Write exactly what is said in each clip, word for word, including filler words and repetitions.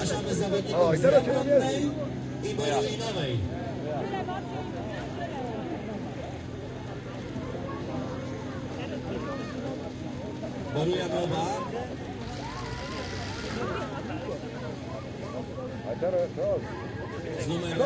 Zapraszamy zawodników z Japonnej i Borulinowej. Borujanowa. Z numerem...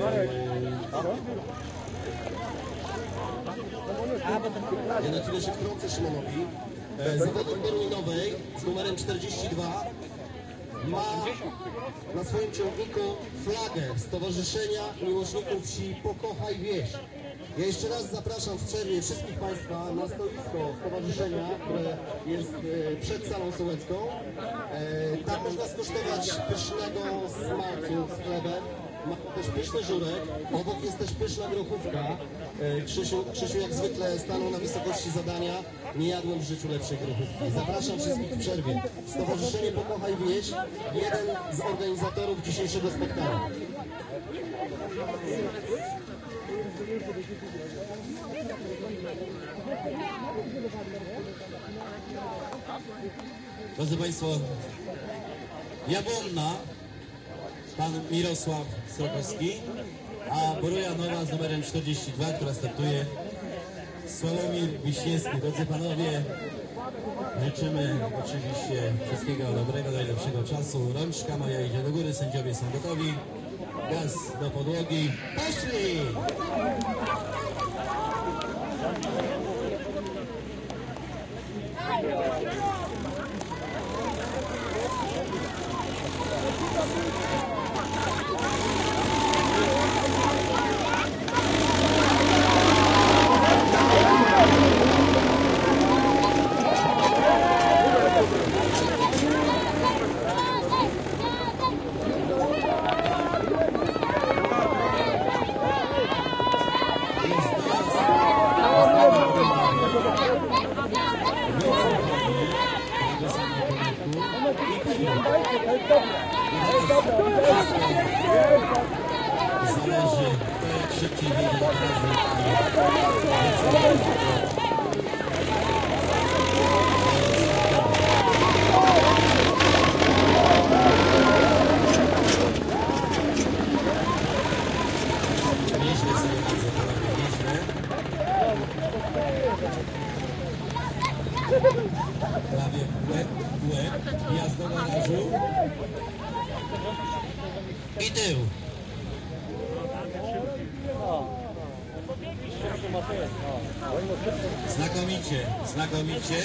Ja na chwilę się wtrącę Szymonowi. Zawodnik Borulinowej z numerem czterdzieści dwa ma na swoim ciągniku flagę Stowarzyszenia Miłośników Wsi Pokochaj Wieś. Ja jeszcze raz zapraszam w przerwie wszystkich Państwa na stoisko stowarzyszenia, które jest przed salą sołecką. Tam można skosztować pysznego smaku z chlebem. Ma też pyszny żurek, obok jest też pyszna grochówka. Krzysiu, Krzysiu jak zwykle stanął na wysokości zadania. Nie jadłem w życiu lepszej grochówki. Zapraszam wszystkich w przerwie. Stowarzyszenie Pokochaj Wieś, jeden z organizatorów dzisiejszego spotkania. Drodzy Państwo, Jabłonna, pan Mirosław Strokowski, a Borujanowa z numerem czterdzieści dwa, która startuje, Sławomir Wiśniewski. Drodzy Panowie, życzymy oczywiście wszystkiego dobrego, najlepszego czasu. Rączka moja idzie do góry, sędziowie są gotowi. Gaz do podłogi. Poszli! Zależy, kto jak szybciej wyjdzie do nieźle sobie radzę, panowie, nieźle. Prawie w łeb, w łeb, wjazd do garażu. I tył. Znakomicie, znakomicie.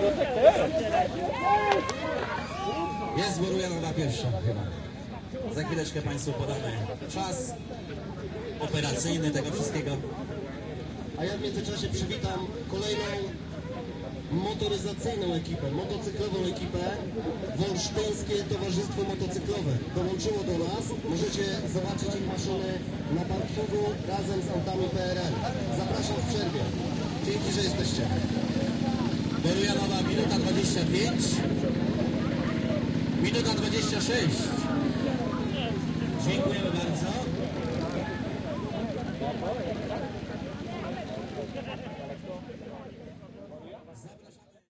Jest Borujanowa pierwsza chyba. Za chwileczkę Państwu podamy czas operacyjny tego wszystkiego. A ja w międzyczasie przywitam kolejną motoryzacyjną ekipę, motocyklową ekipę. Wolsztyńskie Towarzystwo Motocyklowe dołączyło do nas. Możecie zobaczyć ich maszyny na parkingu razem z autami P R L. Zapraszam w przerwie. Dzięki, że jesteście. Borujanowa minuta dwadzieścia pięć. Minuta dwadzieścia sześć. Dziękujemy bardzo.